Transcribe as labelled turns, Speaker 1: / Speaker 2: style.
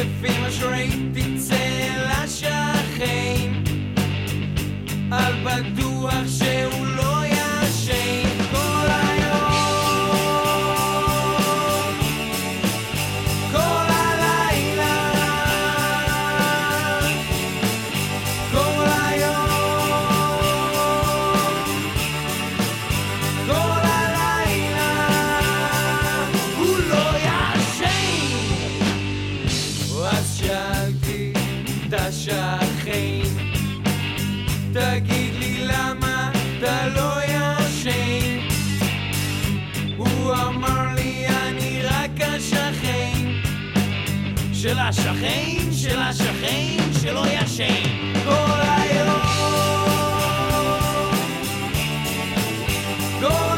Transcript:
Speaker 1: לפי מה שראיתי צא לשכן, על בטוח שהוא לא ישן כל היום, כל הלילה, כל היום, כל הלילה, הוא לא ישן. אז שאלתי את השכן, תגיד לי למה אתה לא ישן? הוא אמר לי אני רק השכן של השכן של השכן שלא ישן כל היום, כל